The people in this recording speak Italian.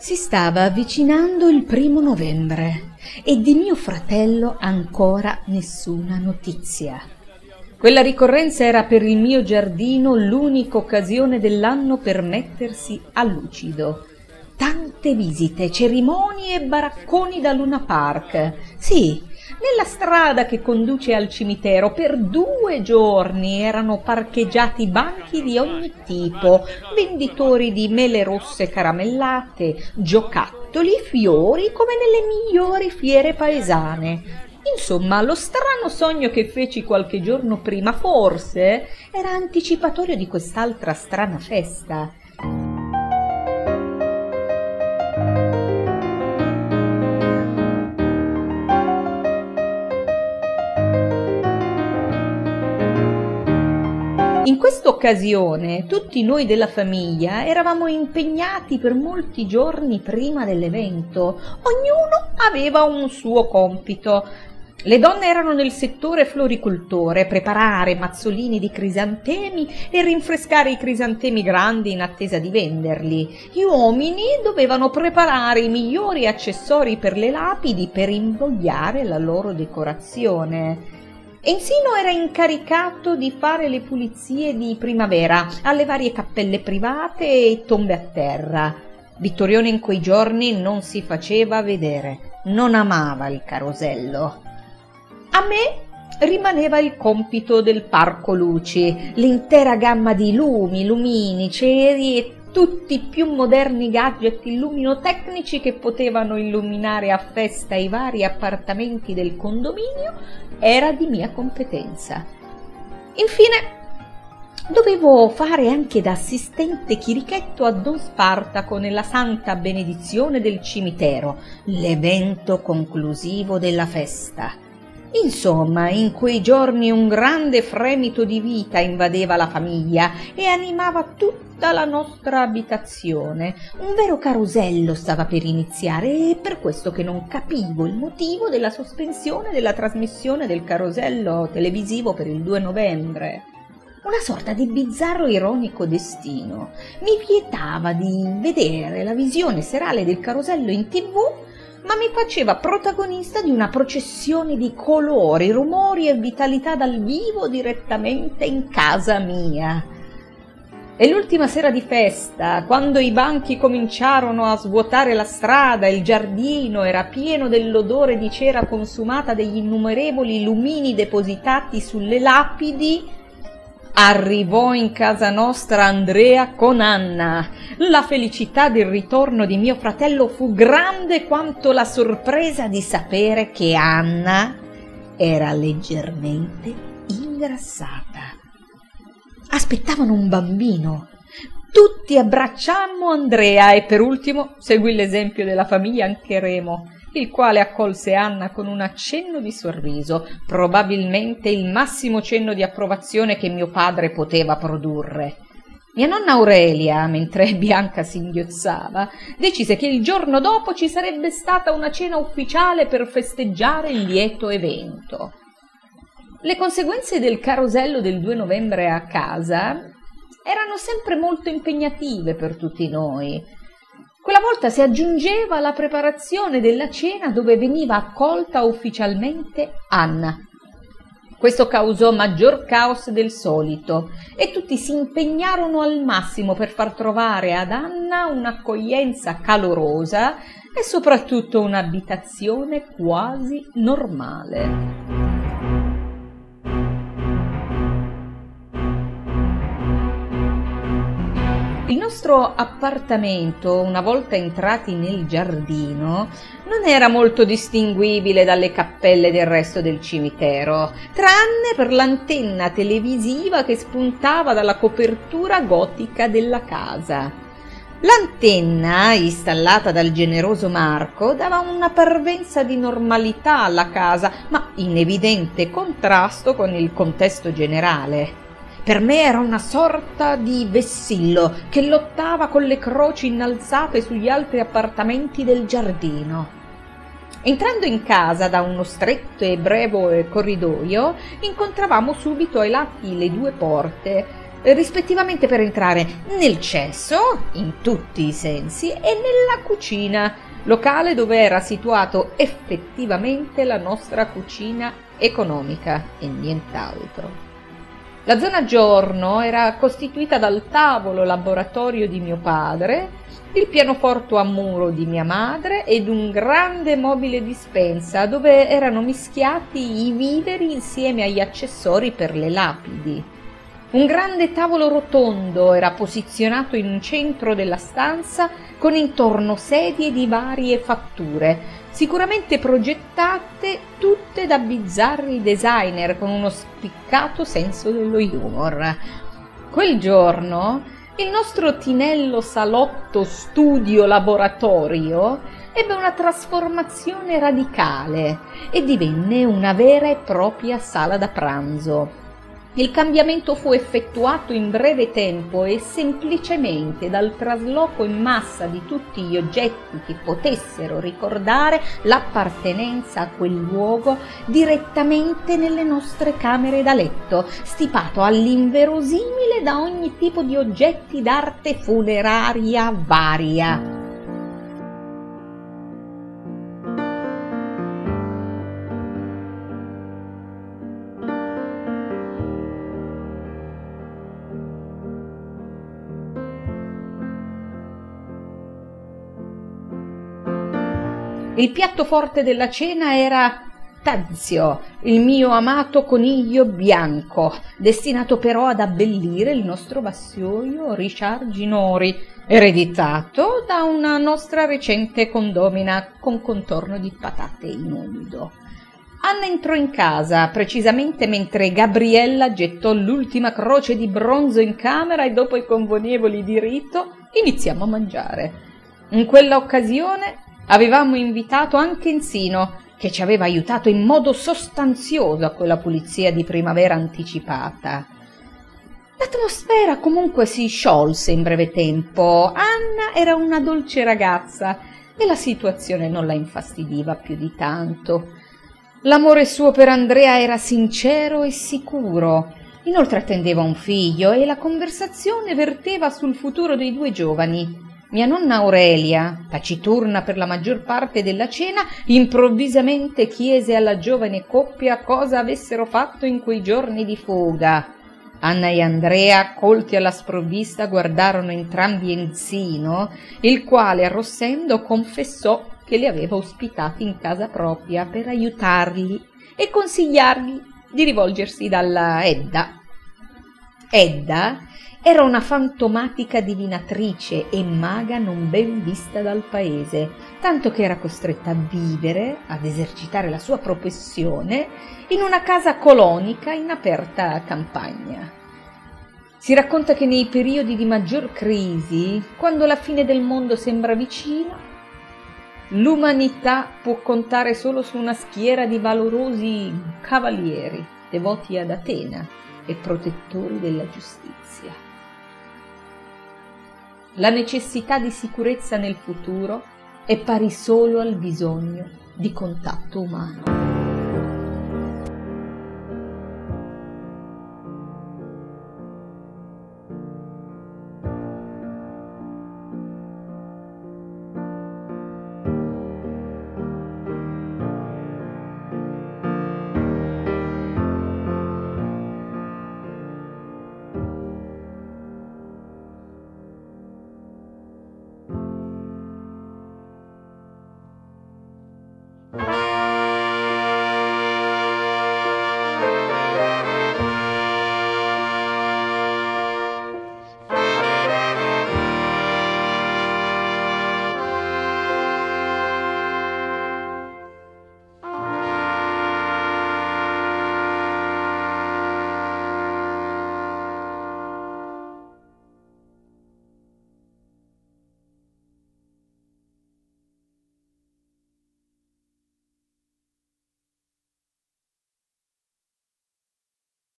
Si stava avvicinando il 1° novembre e di mio fratello ancora nessuna notizia. Quella ricorrenza era per il mio giardino l'unica occasione dell'anno per mettersi a lucido. Tante visite, cerimonie e baracconi da Luna Park. Sì, nella strada che conduce al cimitero per 2 giorni erano parcheggiati banchi di ogni tipo, venditori di mele rosse caramellate, giocattoli, fiori, come nelle migliori fiere paesane. Insomma, lo strano sogno che feci qualche giorno prima forse era anticipatorio di quest'altra strana festa. In questa occasione tutti noi della famiglia eravamo impegnati per molti giorni prima dell'evento. Ognuno aveva un suo compito. Le donne erano nel settore floricoltore, preparare mazzolini di crisantemi e rinfrescare i crisantemi grandi in attesa di venderli. Gli uomini dovevano preparare i migliori accessori per le lapidi per invogliare la loro decorazione. Ensino era incaricato di fare le pulizie di primavera alle varie cappelle private e tombe a terra. Vittorione in quei giorni non si faceva vedere, non amava il carosello. A me rimaneva il compito del parco luci, l'intera gamma di lumini, ceri e tutti i più moderni gadget illuminotecnici che potevano illuminare a festa i vari appartamenti del condominio era di mia competenza. Infine, dovevo fare anche da assistente chirichetto a Don Spartaco nella santa benedizione del cimitero, l'evento conclusivo della festa. Insomma, in quei giorni un grande fremito di vita invadeva la famiglia e animava tutta la nostra abitazione. Un vero carosello stava per iniziare e per questo che non capivo il motivo della sospensione della trasmissione del carosello televisivo per il 2 novembre. Una sorta di bizzarro ironico destino mi vietava di vedere la visione serale del carosello in TV, ma mi faceva protagonista di una processione di colori, rumori e vitalità dal vivo direttamente in casa mia. E l'ultima sera di festa, quando i banchi cominciarono a svuotare la strada e il giardino era pieno dell'odore di cera consumata degli innumerevoli lumini depositati sulle lapidi, arrivò in casa nostra Andrea con Anna. La felicità del ritorno di mio fratello fu grande quanto la sorpresa di sapere che Anna era leggermente ingrassata. Aspettavano un bambino. Tutti abbracciammo Andrea e per ultimo seguì l'esempio della famiglia anche Remo, il quale accolse Anna con un accenno di sorriso, probabilmente il massimo cenno di approvazione che mio padre poteva produrre. Mia nonna Aurelia, mentre Bianca singhiozzava, decise che il giorno dopo ci sarebbe stata una cena ufficiale per festeggiare il lieto evento. Le conseguenze del carosello del 2 novembre a casa erano sempre molto impegnative per tutti noi. Quella volta si aggiungeva la preparazione della cena dove veniva accolta ufficialmente Anna. Questo causò maggior caos del solito e tutti si impegnarono al massimo per far trovare ad Anna un'accoglienza calorosa e soprattutto un'abitazione quasi normale. Il nostro appartamento, una volta entrati nel giardino, non era molto distinguibile dalle cappelle del resto del cimitero, tranne per l'antenna televisiva che spuntava dalla copertura gotica della casa. L'antenna, installata dal generoso Marco, dava una parvenza di normalità alla casa, ma in evidente contrasto con il contesto generale. Per me era una sorta di vessillo che lottava con le croci innalzate sugli altri appartamenti del giardino. Entrando in casa da uno stretto e breve corridoio, incontravamo subito ai lati le 2 porte. rispettivamente per entrare nel cesso, in tutti i sensi, e nella cucina, locale dove era situato effettivamente la nostra cucina economica e nient'altro. La zona giorno era costituita dal tavolo laboratorio di mio padre, il pianoforte a muro di mia madre ed un grande mobile dispensa dove erano mischiati i viveri insieme agli accessori per le lapidi. Un grande tavolo rotondo era posizionato in centro della stanza con intorno sedie di varie fatture, sicuramente progettate tutte da bizzarri designer con uno spiccato senso dello humor. Quel giorno il nostro tinello salotto studio laboratorio ebbe una trasformazione radicale e divenne una vera e propria sala da pranzo. Il cambiamento fu effettuato in breve tempo e semplicemente dal trasloco in massa di tutti gli oggetti che potessero ricordare l'appartenenza a quel luogo direttamente nelle nostre camere da letto, stipato all'inverosimile da ogni tipo di oggetti d'arte funeraria varia. Il piatto forte della cena era Tazio, il mio amato coniglio bianco, destinato però ad abbellire il nostro vassoio Richard Ginori, ereditato da una nostra recente condomina con contorno di patate in umido. Anna entrò in casa, precisamente mentre Gabriella gettò l'ultima croce di bronzo in camera e dopo i convenevoli di rito iniziamo a mangiare. In quella occasione avevamo invitato anche Enzino, che ci aveva aiutato in modo sostanzioso a quella pulizia di primavera anticipata. L'atmosfera comunque si sciolse in breve tempo. Anna era una dolce ragazza e la situazione non la infastidiva più di tanto. L'amore suo per Andrea era sincero e sicuro. Inoltre attendeva un figlio e la conversazione verteva sul futuro dei due giovani. Mia nonna Aurelia, taciturna per la maggior parte della cena, improvvisamente chiese alla giovane coppia cosa avessero fatto in quei giorni di fuga. Anna e Andrea, colti alla sprovvista, guardarono entrambi Enzino, il quale, arrossendo, confessò che li aveva ospitati in casa propria per aiutarli e consigliargli di rivolgersi dalla Edda. Edda era una fantomatica divinatrice e maga non ben vista dal paese, tanto che era costretta a vivere, ad esercitare la sua professione, in una casa colonica in aperta campagna. Si racconta che nei periodi di maggior crisi, quando la fine del mondo sembra vicina, l'umanità può contare solo su una schiera di valorosi cavalieri devoti ad Atena e protettori della giustizia. La necessità di sicurezza nel futuro è pari solo al bisogno di contatto umano.